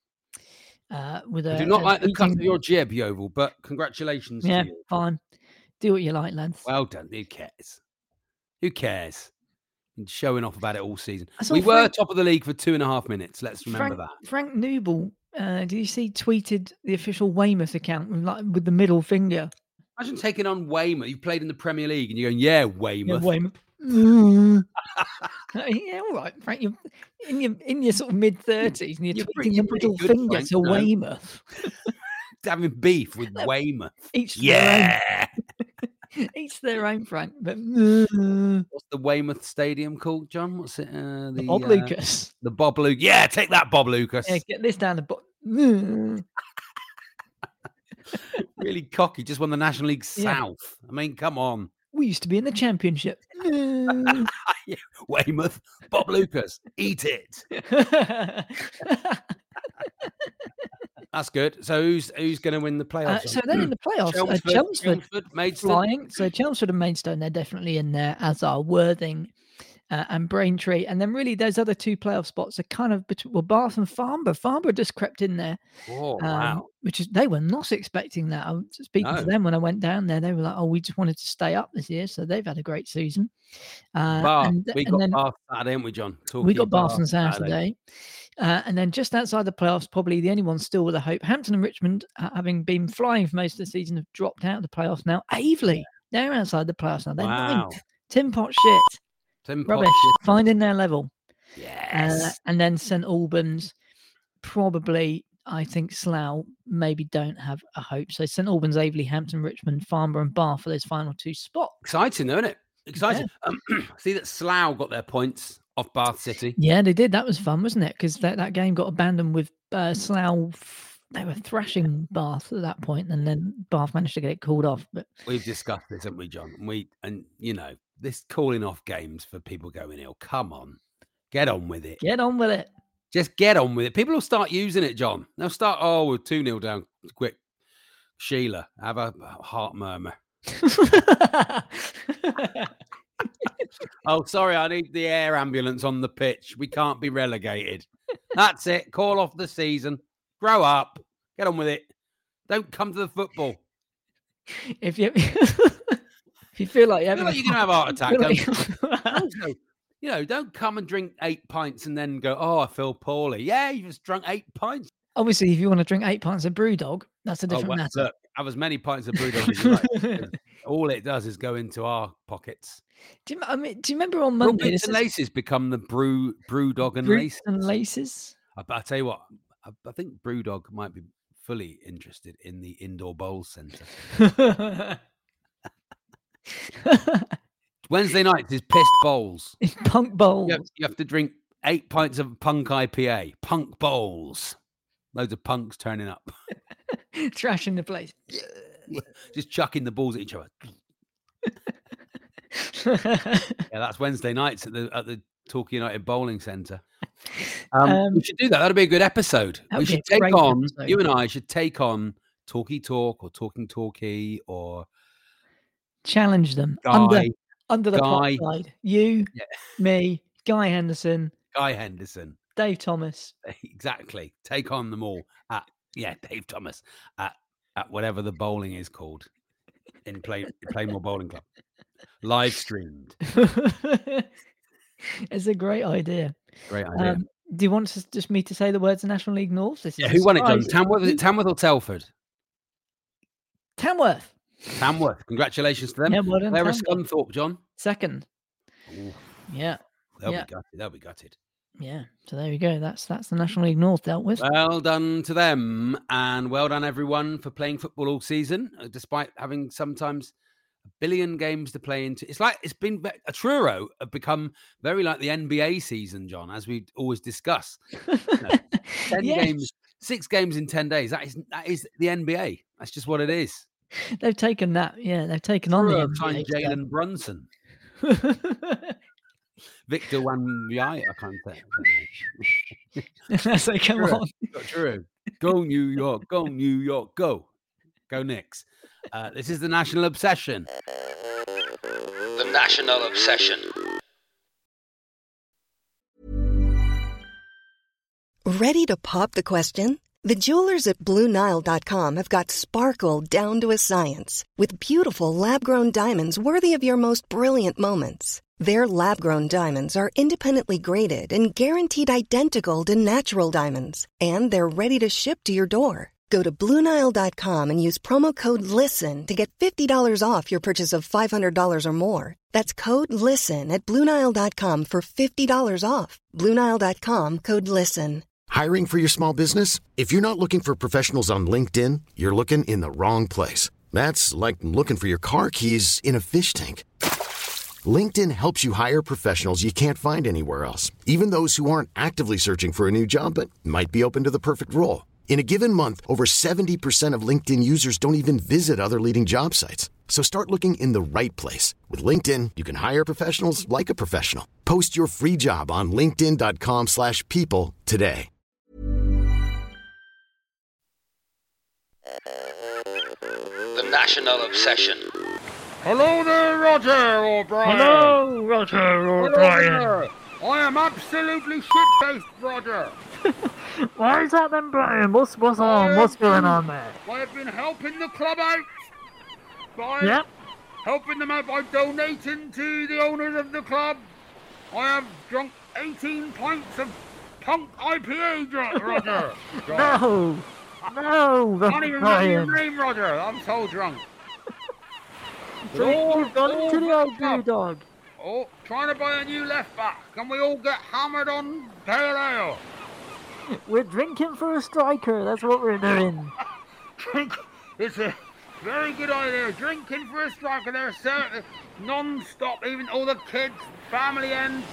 S6: Uh, with a,
S5: I do not
S6: a
S5: like the cut of
S6: beating-
S5: your jib, Yeovil, but congratulations
S6: Yeah,
S5: to you.
S6: fine. Do what you like, lads.
S5: Well done. Who cares? Who cares? Been showing off about it all season.
S6: I saw
S5: We were
S6: Frank-
S5: top of the league for two and a half minutes. Let's remember
S6: Frank,
S5: that.
S6: Frank Newble, uh, did you see tweeted the official Weymouth account with, like, with the middle finger?
S5: Imagine taking on Weymouth. You've played in the Premier League and you're going, yeah,
S6: Yeah,
S5: Weymouth.
S6: Weymouth. Mm. yeah, all right, Frank. You're in your in your sort of mid thirties, and you're,
S5: You're
S6: tweeting
S5: pretty-
S6: the
S5: you're pretty
S6: middle
S5: good,
S6: finger
S5: Frank,
S6: to
S5: no?
S6: Weymouth.
S5: Having beef with Weymouth.
S6: Each to
S5: Yeah.
S6: their own. Each to their own, Frank. But mm,
S5: What's the Weymouth Stadium called, John? What's it? Uh, the
S6: Bob
S5: uh,
S6: Lucas.
S5: The Bob Lucas. Yeah, take that, Bob Lucas.
S6: Yeah, get this down the bottom.
S5: Really cocky. Just won the National League
S6: Yeah.
S5: South. I mean, come on.
S6: We used to be in the championship. Mm.
S5: Weymouth, Bob Lucas, eat it. That's good. So who's who's going to win the
S6: Uh,
S5: playoffs?
S6: so then in the playoffs, uh,
S5: Chelmsford,
S6: Chelmsford
S5: Chelmsford, Maidstone.
S6: flying. So Chelmsford and Maidstone, they're definitely in there, as are Worthing uh, and Braintree. And then really those other two playoff spots are kind of between, well, Bath and Farnborough. Farnborough just crept in there.
S5: Oh,
S6: um,
S5: wow.
S6: Which is, they were not expecting that. I was speaking
S5: No.
S6: to them when I went down there. They were like, oh, we just wanted to stay up this year. So they've had a great season. Uh,
S5: Bath.
S6: and,
S5: We
S6: and
S5: got
S6: then
S5: Bath Saturday, didn't we, John?
S6: we
S5: Torquay
S6: got Bath on
S5: Saturday.
S6: Saturday. Uh, and then just outside the playoffs, probably the only one still with a hope. Hampton and Richmond, uh, having been flying for most of the season, have dropped out of the playoffs now. Aveley, they're outside the playoffs now. They're
S5: Wow.
S6: ninth. Tin pot shit.
S5: Tim Pot
S6: Rubbish.
S5: shit.
S6: Finding their level.
S5: Yes.
S6: Uh, and then St Albans, probably, I think Slough maybe don't have a hope. So St Albans, Aveley, Hampton, Richmond, Farnborough and Bath for those final two spots.
S5: Exciting, though, isn't it? Exciting.
S6: Yeah.
S5: Um, see that Slough got their points off Bath City.
S6: Yeah, they did. That was fun, wasn't it? Because that, that game got abandoned with uh, Slough. They were thrashing Bath at that point, and then Bath managed to get it called off. But
S5: We've discussed this, haven't we, John? And we and you know this calling off games for people going ill. Come on, get on with it.
S6: get on with it.
S5: Just get on with it. People will start using it, John. They'll start. Oh, we're two nil down. Quick, Sheila, have a heart murmur. Oh, sorry, I need the air ambulance on the pitch. We can't be relegated. That's it. Call off the season. Grow up. Get on with it. Don't come to the football.
S6: If you if you feel like you're
S5: I feel
S6: having
S5: like
S6: a
S5: you're going to have a heart attack.
S6: feel like-
S5: Don't, also, you know, don't come and drink eight pints and then go, oh, I feel poorly. Yeah, you just drunk eight pints.
S6: Obviously, if you want to drink eight pints of BrewDog, that's a
S5: Oh,
S6: different
S5: well,
S6: matter.
S5: look, have as many pints of Brewdog as you like. All it does is go into our pockets.
S6: Do you, I mean, do you remember on
S5: Will
S6: Monday?
S5: Bits
S6: This
S5: and
S6: is
S5: Laces become the brew Brewdog and
S6: Brutes
S5: Laces.
S6: and Laces.
S5: I, I tell you what, I, I think Brewdog might be fully interested in the indoor bowl centre. Wednesday nights is pissed bowls.
S6: It's punk bowls.
S5: You have, you have to drink eight pints of punk I P A. Punk bowls. Loads of punks turning up.
S6: Trashing the place.
S5: Just chucking the balls at each other. Yeah, that's Wednesday nights at the at the Torquay United Bowling Centre. Um,
S6: Um,
S5: we should do that. That'd be a good episode.
S6: That
S5: We
S6: would be
S5: should
S6: a
S5: take
S6: great
S5: on,
S6: episode.
S5: you and I should take on Talkie Talk or Talking Talkie or
S6: Challenge them
S5: Guy,
S6: under under the
S5: Guy.
S6: spotlight. You,
S5: Yeah.
S6: me, Guy Henderson,
S5: Guy Henderson.
S6: Dave Thomas.
S5: Exactly. Take on them all at, yeah, Dave Thomas at, at whatever the bowling is called in Play, Playmore Bowling Club. Live streamed.
S6: It's a great idea.
S5: Great idea.
S6: Um, do you want to, just me to say the words of National League North? This
S5: yeah,
S6: is a
S5: who won it, John?
S6: surprise.
S5: Tamworth, was it Tamworth or Telford?
S6: Tamworth.
S5: Tamworth. Congratulations to them.
S6: Yeah, well done,
S5: They're a
S6: Tamworth.
S5: Scunthorpe, John.
S6: Second.
S5: Ooh,
S6: Yeah,
S5: they'll
S6: Yeah.
S5: be gutted. They'll be gutted.
S6: yeah. So there you go. That's that's the National League North dealt with.
S5: Well done to them, and well done everyone for playing football all season, uh, despite having sometimes a billion games to play into. It's like it's been ve- a Truro have become very like the N B A season, John, as we always discuss. know, Ten
S6: Yeah,
S5: games, six games in ten days. That is that is the N B A. That's just what it is.
S6: they've taken that. Yeah, they've taken on the
S5: Truro
S6: N
S5: have signed
S6: B A
S5: Jalen Brunson,
S6: stuff.
S5: Victor Wanyai. I can't say.
S6: As they come
S5: Truro.
S6: on.
S5: Got Truro. Go New York. Go New York. Go. Go Knicks. Uh, this is the National Obsession.
S4: The National Obsession.
S1: Ready to pop the question? The jewelers at Blue Nile dot com have got sparkle down to a science with beautiful lab-grown diamonds worthy of your most brilliant moments. Their lab-grown diamonds are independently graded and guaranteed identical to natural diamonds, and they're ready to ship to your door. Go to Blue Nile dot com and use promo code LISTEN to get fifty dollars off your purchase of five hundred dollars or more. That's code LISTEN at Blue Nile dot com for fifty dollars off. Blue Nile dot com, code LISTEN.
S7: Hiring for your small business? If you're not looking for professionals on LinkedIn, you're looking in the wrong place. That's like looking for your car keys in a fish tank. LinkedIn helps you hire professionals you can't find anywhere else, even those who aren't actively searching for a new job but might be open to the perfect role. In a given month, over seventy percent of LinkedIn users don't even visit other leading job sites. So start looking in the right place. With LinkedIn, you can hire professionals like a professional. Post your free job on linkedin dot com slash people today.
S4: The National Obsession.
S5: Hello there, Roger O'Brien.
S6: Hello, Roger O'Brien.
S5: Hello there. I am absolutely shit-faced, Roger.
S6: Why is that then, Brian? What's what's on? What's going on there?
S5: I have been helping the club out by
S6: Yep.
S5: helping them out by donating to the owners of the club. I have drunk eighteen pints of punk I P A, Roger.
S6: No, no,
S5: I can't even remember your
S6: Brian.
S5: name, Roger. I'm so drunk.
S6: So you've gone
S5: all
S6: into the old
S5: drunk up.
S6: dog.
S5: Oh, trying to buy a new left back. Can we all get hammered on pale ale?
S6: We're drinking for a striker. That's what we're doing.
S5: Drink. It's a very good idea. Drinking for a striker. They're certainly non-stop. Even all the kids, family ends,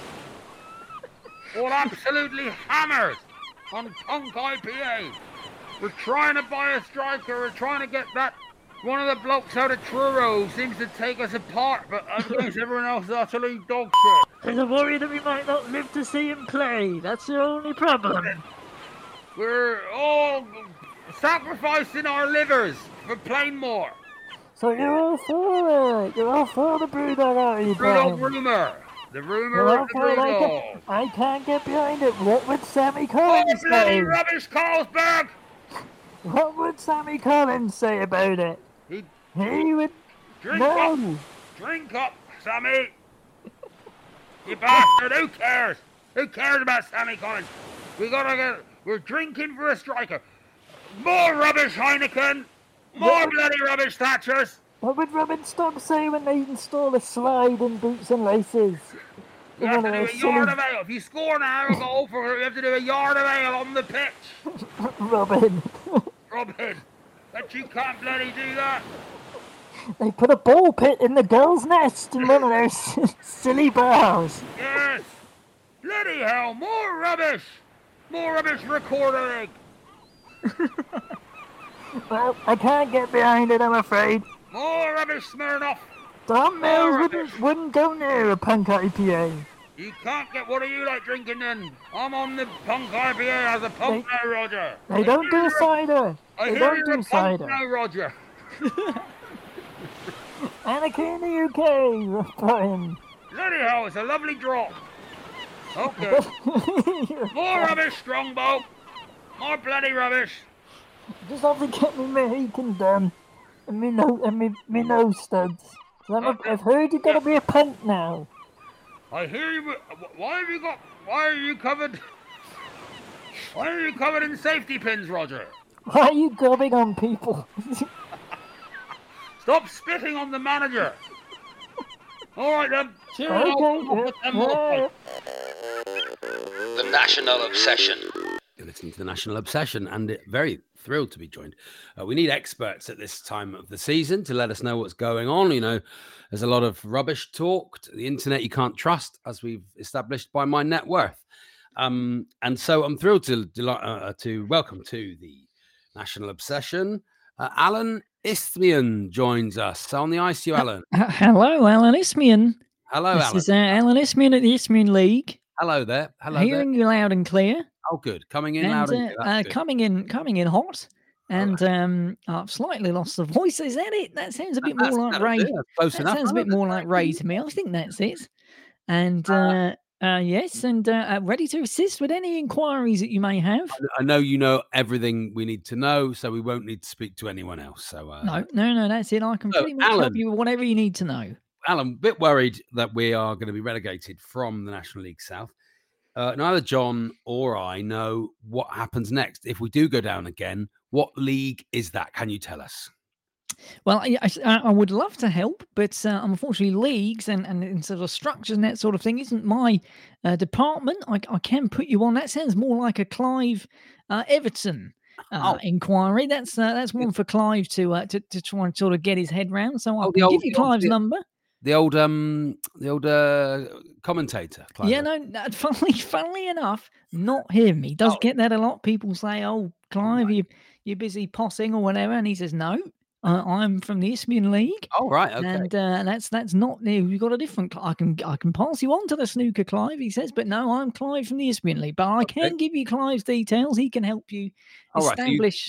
S5: all absolutely hammered on punk I P A. We're trying to buy a striker. We're trying to get that one of the blokes out of Truro who seems to take us apart, but otherwise everyone else is utterly dog shit.
S6: There's a worry that we might not live to see him play. That's the only problem.
S5: We're all sacrificing our livers for Plainmore.
S6: So you're all for it. You're all for the Brewdog, are you,
S5: Brutal
S6: Brian?
S5: rumour. The rumour
S6: You're all
S5: of the
S6: for it. I
S5: Brewdog.
S6: can't, I can't get behind it. What would Sammy
S5: Oh,
S6: Collins
S5: bloody
S6: say?
S5: rubbish, Carlsberg!
S6: What would Sammy Collins say about it?
S5: He
S6: He would...
S5: drink up,
S6: No!
S5: drink up, Sammy. You bastard! Who cares? Who cares about Sammy Collins? We gotta get. We're drinking for a striker. More rubbish, Heineken. More
S6: What?
S5: bloody rubbish, Thatchers.
S6: What would Robin Stock say when they install a slide in boots and laces?
S5: You
S6: In
S5: have
S6: one
S5: to
S6: of
S5: do a
S6: those
S5: yard
S6: silly-
S5: of ale. If you score now a goal for it, you have to do a yard of ale on the pitch.
S6: Robin.
S5: Robin, but you can't bloody do that.
S6: They put a ball pit in the girl's nest in one of their s- silly bars.
S5: Yes. Bloody hell, more rubbish. More rubbish recorder egg.
S6: Well, I can't get behind it, I'm afraid.
S5: More rubbish, Smirnoff.
S6: Tom Mills
S5: rubbish.
S6: wouldn't, wouldn't go near a punk I P A.
S5: You can't get. What do you like drinking then? I'm on the punk I P A as a punk
S6: They-
S5: now, Roger.
S6: They
S5: I
S6: don't
S5: hear
S6: do
S5: you're a-
S6: cider.
S5: I
S6: They
S5: hear
S6: don't
S5: you're
S6: do
S5: a punk
S6: cider.
S5: now, Roger.
S6: Anarchy in the U K, Brian.
S5: Bloody hell, it's a lovely drop. Okay. More rubbish, Strongbow. More bloody rubbish.
S6: Just have to get me Mohican done. And me, no, and me, me nose studs. 'Cause I'm a, I've heard you gotta be a punk now.
S5: I hear you. but Why have you got? Why are you covered? Why are you covered in safety pins, Roger?
S6: Why are you gobbing on people?
S5: Stop spitting on the manager. All right then. Cheer it up.
S6: Okay,
S5: I'll put them more
S6: yeah.
S4: The National Obsession.
S5: You're listening to the National Obsession, and very thrilled to be joined. Uh, we need experts at this time of the season to let us know what's going on. You know, there's a lot of rubbish talked. The internet you can't trust, as we've established by my net worth. Um, and so I'm thrilled to uh, to welcome to the National Obsession. Uh, Alan Isthmian joins us on the I C U. Alan,
S6: H- Hello, Alan Isthmian.
S5: hello,
S6: This
S5: Alan.
S6: is uh, Alan Isthmian at the Isthmian League.
S5: Hello there. Hello there.
S6: Hearing you loud and clear.
S5: Oh, good. Coming in
S6: And
S5: loud and
S6: uh,
S5: clear.
S6: uh,
S5: That's good.
S6: coming in, coming in hot. And um, I've slightly lost the voice. Is that it? That sounds a bit
S5: That's-
S6: more like
S5: that'll
S6: Ray.
S5: do. That's close
S6: That
S5: enough.
S6: sounds a bit
S5: isn't it?
S6: more like Ray to me. I think that's it. And uh, uh, yes, and uh, uh, ready to assist with any inquiries that you may have.
S5: I know you know everything we need to know, so we won't need to speak to anyone else. So, uh,
S6: No, no, no, that's it. I can
S5: So,
S6: pretty much help
S5: Alan-
S6: you with whatever you need to know.
S5: Alan, a bit worried that we are going to be relegated from the National League South. Uh, neither John or I know what happens next. If we do go down again, what league is that? Can you tell us?
S6: Well, I, I, I would love to help, but uh, unfortunately, leagues and, and, and sort of structures and that sort of thing isn't my uh, department. I, I can put you on. That sounds more like a Clive uh, Everton uh,
S5: Oh.
S6: inquiry. That's uh, that's one for Clive to, uh, to to try and sort of get his head round. So I
S5: Oh,
S6: can
S5: the old-
S6: give you
S5: the old-
S6: Clive's
S5: the-
S6: number.
S5: The old, um, the old uh, commentator. Clive.
S6: Yeah, no, no, funnily, funnily enough, not him. He does
S5: Oh.
S6: get that a lot. People say, "Oh, Clive, you you're busy possing or whatever," and he says, "No, uh, I'm from the Isthmian League."
S5: Oh, right. Okay.
S6: And uh, that's that's not new. You've got a different. Cl- I can I can pass you on to the snooker Clive. He says, but no, I'm Clive from the Isthmian League. But I
S5: Okay.
S6: can give you Clive's details. He can help you
S5: All right, so you-
S6: establish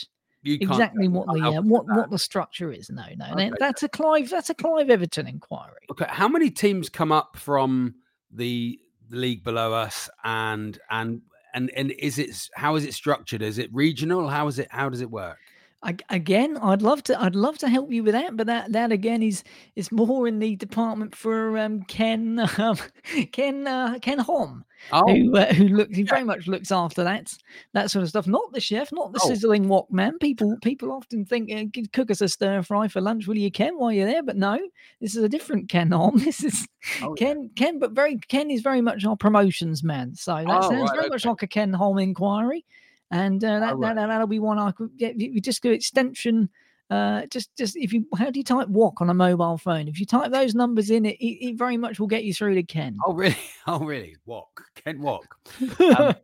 S5: You can't
S6: exactly what
S5: can't
S6: the
S5: help
S6: uh,
S5: us
S6: what
S5: with that.
S6: what the structure is. No, no,
S5: Okay.
S6: no, that's a Clive that's a Clive Everton inquiry.
S5: Okay, how many teams come up from the, the league below us, and and and and is it how is it structured? Is it regional? How is it? How does it work?
S6: I, again, I'd love to. I'd love to help you with that, but that that again is is more in the department for um, Ken um, Ken uh, Ken Hom,
S5: Oh,
S6: who uh, who looks he
S5: chef.
S6: very much looks after that that sort of stuff. Not the chef, not the
S5: Oh.
S6: sizzling wok man. People people often think uh, "G- cook us a stir fry for lunch, will you, Ken? While you're there, but no, this is a different Ken Hom. This is
S5: Oh, yeah.
S6: Ken Ken, but very Ken is very much our promotions man. So that
S5: Oh,
S6: sounds
S5: right,
S6: very much
S5: okay.
S6: like a Ken Hom inquiry. And uh, that,
S5: Oh,
S6: that
S5: right.
S6: that'll be one I could get. If you just do extension, uh, just just if you how do you type walk on a mobile phone? If you type those numbers in, it, it, it very much will get you through to Ken.
S5: Oh, really? Oh, really? Walk. Ken Walk. Um,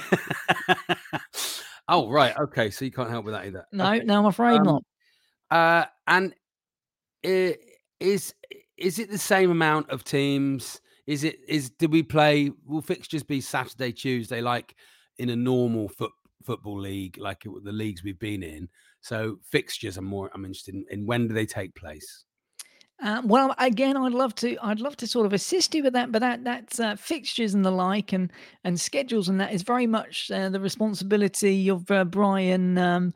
S5: oh, right. Okay. So you can't help with that either.
S6: no,
S5: Okay.
S6: no, I'm afraid
S5: Um,
S6: not.
S5: Uh, and i- is is it the same amount of teams? Is it is do we play? Will fixtures be Saturday, Tuesday, like in a normal foot football league, like it, the leagues we've been in? So fixtures, I'm more. I'm interested in, in when do they take place?
S6: Um, well, again, I'd love to. I'd love to sort of assist you with that, but that that's uh, fixtures and the like, and and schedules, and that is very much uh, the responsibility of uh, Brian um,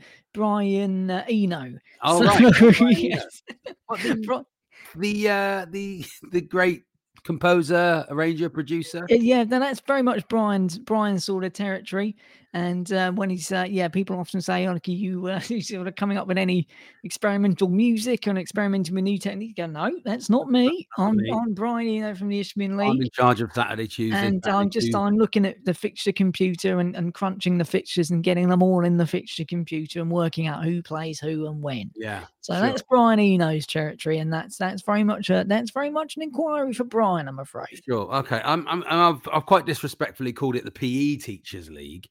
S6: Brian uh, Eno.
S5: Oh,
S6: So,
S5: right. Oh, Brian Eno.
S6: yes.
S5: What the
S6: Bri-
S5: the uh, the the great composer, arranger, producer?
S6: Uh, Yeah, then that's very much Brian's Brian's sort of territory. And uh, when he's uh, yeah, people often say, "Oh, look, are you uh, you sort of coming up with any experimental music and experimenting with new techniques?" Go, no, that's not me. I'm
S5: me.
S6: I'm Brian, you know, from the Ishmael
S5: I'm
S6: League.
S5: in charge of Saturday, Tuesday,
S6: And
S5: Saturday,
S6: I'm just
S5: Tuesday.
S6: I'm looking at the fixture computer and, and crunching the fixtures and getting them all in the fixture computer and working out who plays who and when.
S5: Yeah.
S6: So
S5: sure.
S6: that's Brian Eno's territory, and that's that's very much a that's very much an inquiry for Brian, I'm afraid.
S5: Sure. Okay. I'm. I'm. I've, I've quite disrespectfully called it the P E Teachers League.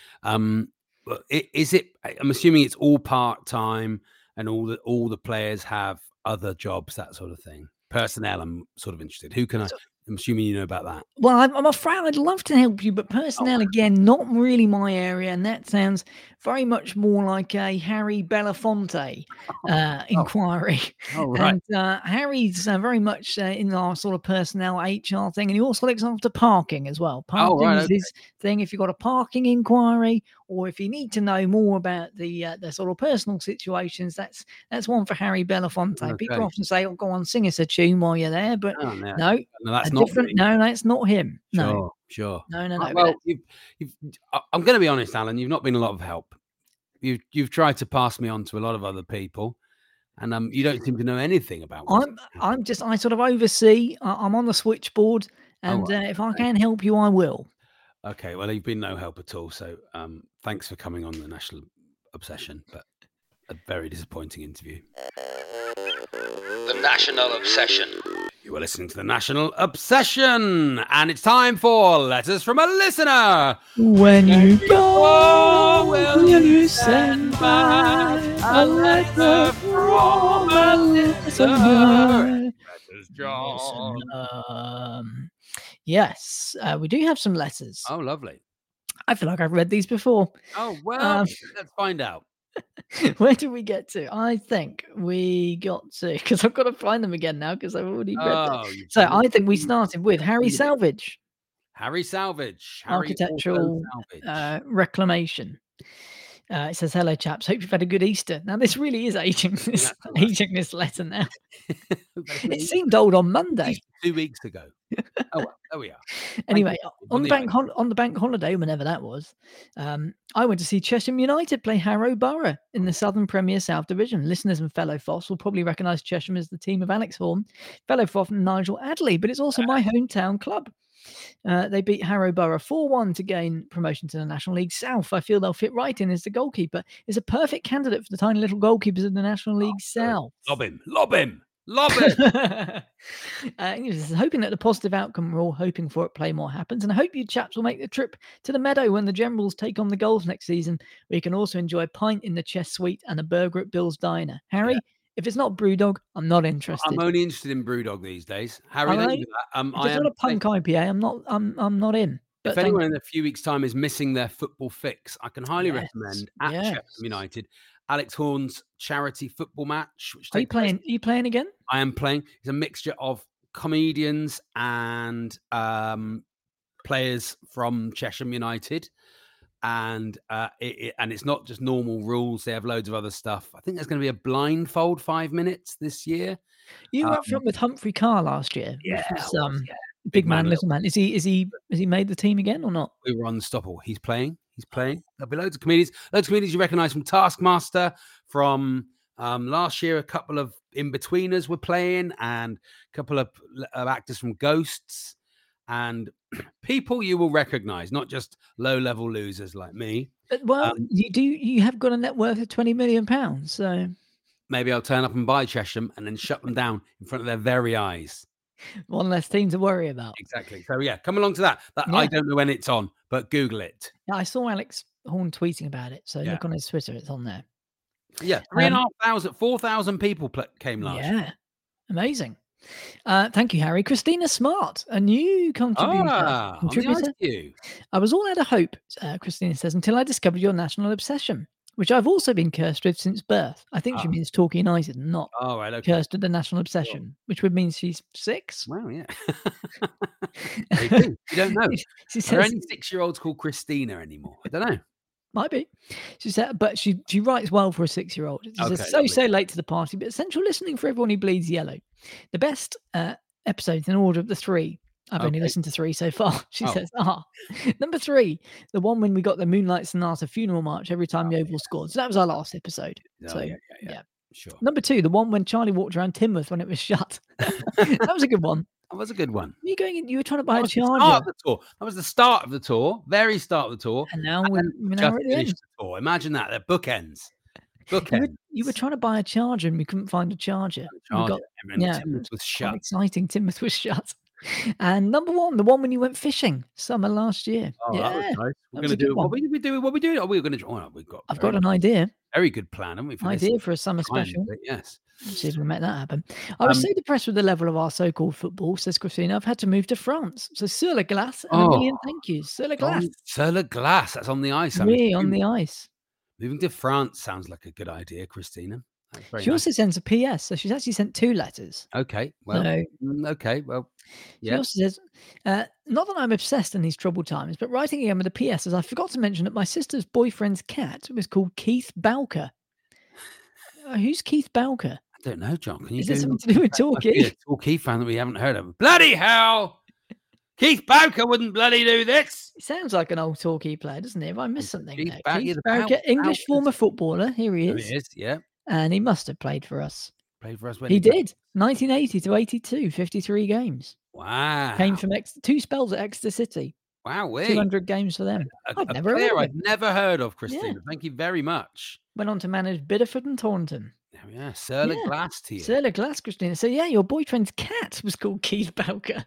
S5: Um, but i- is it? I'm assuming it's all part time, and all the all the players have other jobs, that sort of thing. Personnel. I'm sort of interested. Who can I? I'm assuming you know about that.
S6: Well, I'm, I'm afraid I'd love to help you, but personnel again, not really my area, and that sounds very much more like a Harry Belafonte uh, inquiry.
S5: Oh, right.
S6: And uh, Harry's uh, very much uh, in our sort of personnel H R thing, and he also looks after parking as well. Parking
S5: right,
S6: is
S5: okay.
S6: his thing. If you've got a parking inquiry, or if you need to know more about the uh, the sort of personal situations, that's that's one for Harry Belafonte. People
S5: Okay.
S6: often say, "Oh, go on, sing us a tune while you're there," but
S5: Oh, no.
S6: no,
S5: No, that's
S6: a
S5: not
S6: different.
S5: me.
S6: No, that's not him. No,
S5: Sure. Sure.
S6: no, no,
S5: Uh,
S6: no. but
S5: well,
S6: that-
S5: you've, you've, I- I'm going to be honest, Alan. You've not been a lot of help. You've you've tried to pass me on to a lot of other people, and um, you don't seem to know anything about. what's
S6: I'm
S5: happening.
S6: I'm just I sort of oversee. I, I'm on the switchboard, and
S5: right,
S6: uh, if I
S5: okay.
S6: can help you, I will.
S5: Okay, well, you've been no help at all. So, um, thanks for coming on the National Obsession, but a very disappointing interview.
S4: The National Obsession.
S5: You are listening to the National Obsession, and it's time for letters from a listener.
S6: When you
S5: go,
S6: will you send by a letter from a listener?
S5: Letters, John.
S6: Um, yes, uh, we do have some letters.
S5: Oh, lovely.
S6: I feel like I've read these before.
S5: Oh, well,
S6: Um,
S5: let's find out.
S6: Where did we get to? I think we got to because I've got to find them again now because I've already read them.
S5: Oh, you've
S6: So
S5: done it.
S6: I think we started with Harry Salvage,
S5: Harry Salvage. Harry
S6: architectural
S5: Auto Salvage.
S6: uh, reclamation. Uh, it says, "Hello, chaps. Hope you've had a good Easter." Now, this really is aging this
S5: That's all right.
S6: aging this letter now.
S5: That's
S6: It
S5: me.
S6: seemed old on Monday.
S5: Easter two weeks ago. Oh, well, there we are.
S6: Anyway,
S5: you.
S6: on
S5: On
S6: the
S5: the
S6: bank hol- on the bank holiday, whenever that was, um, I went to see Chesham United play Harrow Borough in the Southern Premier South Division. Listeners and fellow Foss will probably recognise Chesham as the team of Alex Horn, fellow Foss and Nigel Adley, but it's also my hometown club. Uh, they beat Harrow Borough four one to gain promotion to the National League South. I feel they'll fit right in as the goalkeeper. Is a perfect candidate for the tiny little goalkeepers of the National League South.
S5: Lob him. Lob him. Lob him.
S6: uh, he was hoping that the positive outcome we're all hoping for at Playmore happens, and I hope you chaps will make the trip to the Meadow when the Generals take on the Goals next season, where you can also enjoy a pint in the Chess Suite and a burger at Bill's Diner. Harry,
S5: Yeah.
S6: if it's not Brewdog, I'm not interested.
S5: I'm only interested in Brewdog these days. Harry,
S6: All
S5: thank
S6: right.
S5: you for that. Um,
S6: If
S5: I
S6: it's
S5: am,
S6: not a punk I P A, I'm not. I'm. I'm not in. But
S5: if
S6: thank
S5: anyone
S6: you.
S5: in a few weeks' time is missing their football fix, I can highly
S6: Yes,
S5: recommend at
S6: yes.
S5: Chesham United Alex Horn's charity football match. Which
S6: Are you
S5: takes place-
S6: playing? Are you playing again?
S5: I am playing. It's a mixture of comedians and um, players from Chesham United. And uh, it, it, and it's not just normal rules. They have loads of other stuff. I think there's going to be a blindfold five minutes this year.
S6: You were
S5: Um,
S6: up front with Humphrey Carr last year. which
S5: Yeah,
S6: was,
S5: I was,
S6: um,
S5: yeah.
S6: big man,
S5: man,
S6: little man. Is he? Is he? Has he made the team again or not?
S5: We were unstoppable. He's playing. He's playing. There'll be loads of comedians. Loads of comedians you recognise from Taskmaster. From um, last year, a couple of in-betweeners were playing, and a couple of, of actors from Ghosts, and people you will recognise, not just low-level losers like me.
S6: But, well,
S5: Um,
S6: you do. You have got a net worth of twenty million pounds. So
S5: Maybe I'll turn up and buy Chesham and then shut them down in front of their very eyes.
S6: one less team to worry about.
S5: Exactly. So yeah, come along to that. That
S6: Yeah.
S5: I don't know when it's on, but Google it.
S6: Yeah, I saw Alex Horn tweeting about it. So
S5: Yeah.
S6: look on his Twitter. It's on there.
S5: Yeah, three and a
S6: Um,
S5: half thousand, four thousand people pl- came last.
S6: Yeah, amazing. Uh, thank you, Harry. Christina Smart, a new contributor.
S5: Ah, on the
S6: contributor.
S5: I Q.
S6: I was all out of hope, uh, Christina says, until I discovered your national obsession, which I've also been cursed with since birth. I think she
S5: Ah.
S6: means Torquay United, not
S5: All right, okay.
S6: cursed with the national obsession, which would mean she's six.
S5: Well, yeah. They do. You don't know.
S6: She
S5: Are there
S6: says,
S5: any six-year-olds called Christina anymore? I don't know.
S6: might be. She said, but she she writes well for a six-year-old. She
S5: Okay,
S6: says, so
S5: lovely.
S6: so late to the party, but essential listening for everyone who bleeds yellow. The best uh, episodes in order of the three. I've only
S5: Okay.
S6: listened to three so far. She
S5: Oh.
S6: says, ah, number three, the one when we got the Moonlight Sonata funeral march every time the Oval scored. So that was our last episode.
S5: Oh,
S6: so
S5: yeah, yeah, yeah.
S6: yeah.
S5: Sure.
S6: Number two, the one when Charlie walked around Timoth when it was shut. That was a good one.
S5: That was a good one.
S6: You going in? You were trying to buy
S5: That
S6: a
S5: was the start
S6: charger,
S5: of the tour. That was the start of the tour. Very start of the tour.
S6: and now
S5: And
S6: we're,
S5: then
S6: we're now
S5: just
S6: we're at the end.
S5: finished the tour. Imagine that. They're bookends.
S6: You were,
S5: Bookends.
S6: you were trying to buy a charger and we couldn't find a charger. We
S5: Charger.
S6: got
S5: And
S6: yeah,
S5: Timmins was
S6: quite
S5: shut.
S6: exciting. Timoth was shut. And number one, the one when you went fishing summer last year.
S5: Oh,
S6: yeah,
S5: that was nice. We're
S6: that was
S5: going
S6: a
S5: to
S6: good
S5: do.
S6: one.
S5: What we we do? What we doing? Oh, we're going to. Oh, no, we've got.
S6: I've
S5: very,
S6: got an idea.
S5: very good plan, haven't we? For this
S6: Idea for a summer
S5: time of
S6: special.
S5: it, Yes.
S6: Let's see if we can make that happen. I was
S5: Um,
S6: so depressed with the level of our so-called football, says Christina. I've had to move to France. So sur la glace and a million
S5: Oh.
S6: thank yous. Sur la
S5: On
S6: glace.
S5: Sur la glace. That's on the ice. I'm
S6: We on
S5: assuming.
S6: the ice.
S5: Moving to France sounds like a good idea, Christina. That's very
S6: She
S5: nice.
S6: also sends a P S. So she's actually sent two letters.
S5: Okay. Well.
S6: So
S5: mm, okay. Well.
S6: she
S5: Yeah.
S6: also says, uh, not that I'm obsessed in these troubled times, but writing again with a P S as I forgot to mention that my sister's boyfriend's cat was called Keith Bowker. Uh, who's Keith Bowker?
S5: I don't know, John. Can you
S6: Is
S5: do
S6: it something to do with
S5: That must be
S6: Torquay?
S5: a Torquay fan that we haven't heard of? Bloody hell! Keith Bowker wouldn't bloody do this.
S6: It sounds like an old Torquay player, doesn't it? Have I missed something
S5: Keith
S6: there?
S5: Bow- yeah,
S6: Keith
S5: the
S6: Bowker,
S5: Bow-
S6: English
S5: Bowkers.
S6: former footballer. Here he
S5: There
S6: is.
S5: he is. Yeah.
S6: And he must have played for us.
S5: Played for us when
S6: He
S5: played.
S6: did. nineteen eighty to eighty-two, fifty-three games.
S5: Wow.
S6: Came from Ex- two spells at Exeter City.
S5: wow.
S6: two hundred games for them.
S5: A,
S6: I'd
S5: a
S6: never heard
S5: player
S6: of
S5: I've
S6: him.
S5: never heard of, Christina. Thank you very much.
S6: Went on to manage Biddeford and Taunton.
S5: There we are. Sur la
S6: Yeah.
S5: glace to you.
S6: Sur la glace, Christina. So yeah, your boyfriend's cat was called Keith Bowker.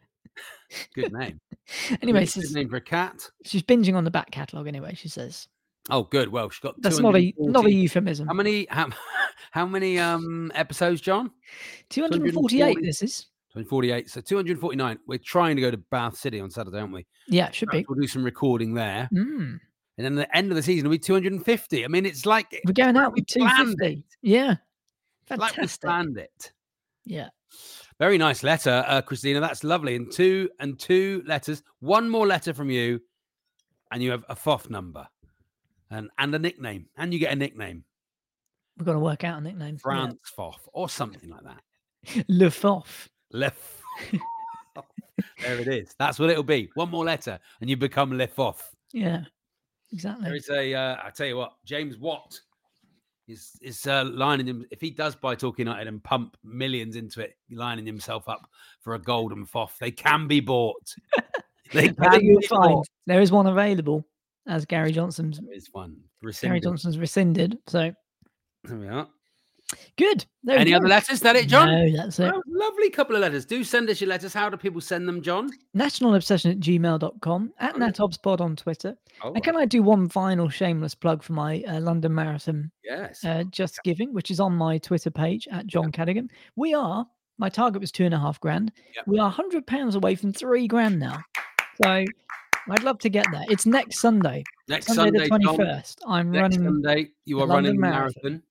S5: Good name.
S6: Anyway,
S5: Really
S6: she's,
S5: good name for a cat.
S6: she's binging on the back catalogue anyway, she says.
S5: Oh, good. Well, she's got.
S6: That's not a not a
S5: two hundred forty
S6: euphemism.
S5: How many? How, how many um episodes, John?
S6: two hundred forty-eight,
S5: two hundred forty?
S6: this is.
S5: two hundred forty-eight. So two hundred forty-nine. We're trying to go to Bath City on Saturday, aren't we?
S6: Yeah, it should be.
S5: Perhaps we'll do some recording there.
S6: Mm.
S5: And then the end of the season will be two hundred fifty. I mean, it's like
S6: We're going out
S5: we
S6: with two
S5: planned
S6: fifty. Yeah.
S5: it's like we
S6: Fantastic.
S5: planned it.
S6: Yeah.
S5: Very nice letter, uh, Christina. That's lovely. And two and two letters. One more letter from you, and you have a F O F number, and and a nickname, and you get a nickname,
S6: We've got to work out a nickname.
S5: France F O F or something like that.
S6: Yeah. Le Foff.
S5: Lef. There it is. That's what it'll be. One more letter, and you become Le F O F.
S6: Yeah.
S5: There
S6: Exactly.
S5: is a. Uh, I tell you what, James Watt is is uh, lining him. If he does buy Torquay United and pump millions into it, lining himself up for a golden F O F. They can be bought. They
S6: I
S5: can
S6: think you'll
S5: be
S6: find
S5: bought.
S6: there is one available as Gary Johnson's
S5: There is one.
S6: Gary
S5: Rescinded.
S6: Johnson's rescinded. So
S5: There we are.
S6: good. There we
S5: Any
S6: go.
S5: other letters? That it, John?
S6: No, that's it.
S5: Oh, lovely couple of letters. Do send us your letters. How do people send them, John?
S6: National Obsession at gmail dot com, at
S5: Oh.
S6: natobspod on Twitter.
S5: Oh,
S6: And can I do one final shameless plug for my uh, London Marathon
S5: yes.
S6: uh, Just Giving, which is on my Twitter page at John Cadigan. We are, my target was two and a half grand.
S5: Yep.
S6: We are one hundred pounds away from three grand now. So I'd love to get there. It's next Sunday,
S5: Next
S6: Sunday,
S5: Sunday,
S6: the
S5: John.
S6: twenty-first. I'm
S5: Next
S6: running
S5: Sunday, you
S6: the
S5: are
S6: London
S5: running the
S6: Marathon.
S5: marathon.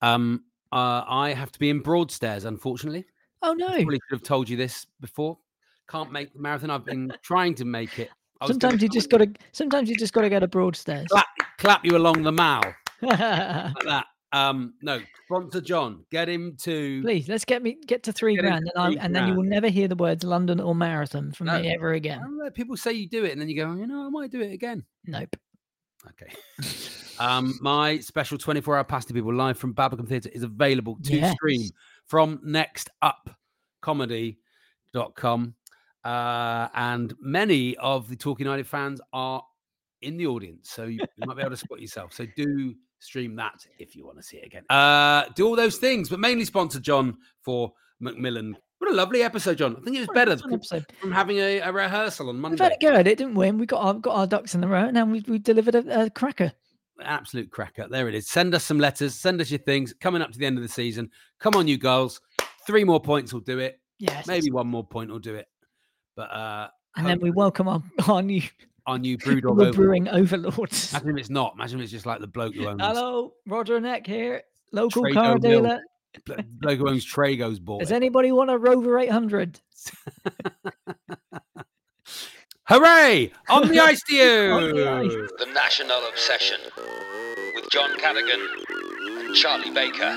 S5: Um, uh, I have to be in Broadstairs, unfortunately.
S6: Oh no!
S5: I probably should have told you this before. Can't make the marathon. I've been trying to make it. I was
S6: Sometimes
S5: gonna
S6: you just got to. Sometimes you just got to go to Broadstairs.
S5: clap, clap you along the mall like that. Um, no, sponsor John. Get him to.
S6: Please, let's get me get to three
S5: Get him
S6: grand,
S5: to
S6: and,
S5: three
S6: I, and then you will never hear the words London or marathon from
S5: No.
S6: me ever
S5: I
S6: again.
S5: don't know, people say you do it, and then you go, you know, I might do it again.
S6: Nope.
S5: Okay. um, my special twenty-four hour Pass to People live from Babacom Theatre is available to
S6: Yes.
S5: stream from next up comedy dot com. Uh, and many of the Talking United fans are in the audience, so you, you might be able to spot yourself. So do stream that if you want to see it again. Uh, do all those things, but mainly sponsor John for Macmillan. What a lovely episode, John. I think it was better
S6: Fun episode.
S5: from having a, a rehearsal on
S6: We've
S5: Monday.
S6: had a go at it, didn't we? And we got our got our ducks in a row, and now we we delivered a, a cracker.
S5: Absolute cracker. There it is. Send us some letters. Send us your things. Coming up to the end of the season. Come on, you girls. Three more points will do it.
S6: Yes.
S5: Maybe one more point will do it. But uh
S6: And then we welcome our, our new
S5: our new Brewdog
S6: the
S5: over.
S6: brewing overlords.
S5: Imagine if it's not. Imagine if it's just like the bloke who owns
S6: Hello, Roger Neck here, local
S5: Trago
S6: car
S5: Mill.
S6: dealer.
S5: blo- bloke who owns Trago's bought
S6: Does
S5: it.
S6: anybody want a Rover eight hundred?
S5: Hooray! On the ice to
S6: On the
S5: you!
S6: ice.
S4: The National Obsession with John Cadigan and Charlie Baker.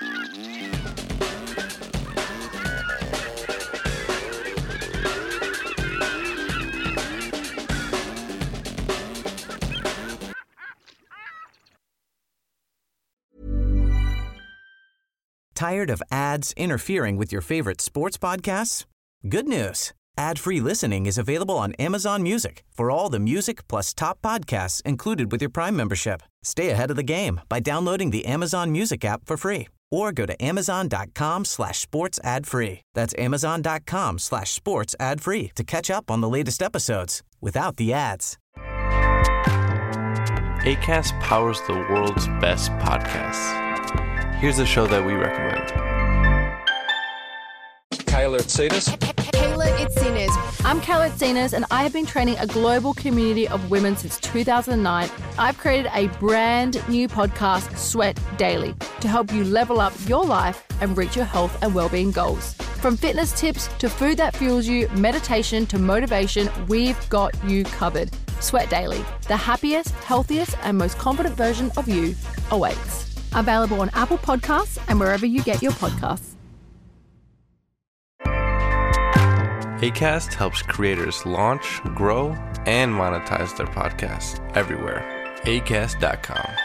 S2: Tired of ads interfering with your favorite sports podcasts? Good news. Ad-free listening is available on Amazon Music for all the music plus top podcasts included with your Prime membership. Stay ahead of the game by downloading the Amazon Music app for free or go to amazon.com slash sports ad free. That's amazon.com slash sports ad free to catch up on the latest episodes without the ads.
S8: Acast powers the world's best podcasts. Here's a show that we recommend.
S9: Kayla Itsinas.
S10: Kayla Itsinas. I'm Kayla Itsinas, and I have been training a global community of women since two thousand nine. I've created a brand new podcast, Sweat Daily, to help you level up your life and reach your health and well-being goals. From fitness tips to food that fuels you, meditation to motivation, we've got you covered. Sweat Daily, the happiest, healthiest, and most confident version of you awaits. Available on Apple Podcasts and wherever you get your podcasts.
S8: Acast helps creators launch, grow, and monetize their podcasts everywhere. acast dot com.